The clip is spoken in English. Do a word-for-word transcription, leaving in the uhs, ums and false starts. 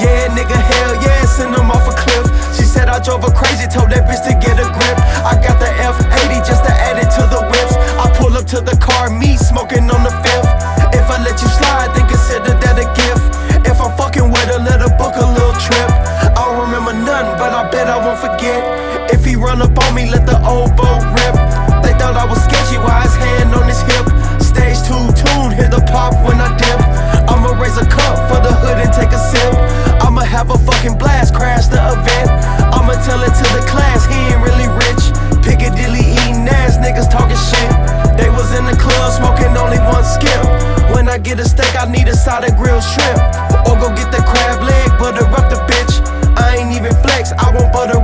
Yeah, nigga, hell yeah, send him off a cliff. She said I drove her crazy, told that bitch to get a grip. I got the F eighty just to add it to the whips. I pull up to the car, me smoking on the fifth. If I let you slide, then consider that a gift. If I'm fucking with her, let her book a little trip. I don't remember nothing, but I bet I won't forget. If he run up on me, let the old boat rip. They thought I was sketchy, why his hand on his hip. Stage two tune, hit the pop when I dip. I'ma raise a cup for the hood and take a sip. I'ma have a fucking blast, crash the event. I'ma tell it to the class, he ain't really rich. Piccadilly eating ass, niggas talking shit. They was in the club smoking only one skip. When I get a steak, I need a side of grilled shrimp. Or go get the crab leg, butter up the bitch. I ain't even flex, I won't butter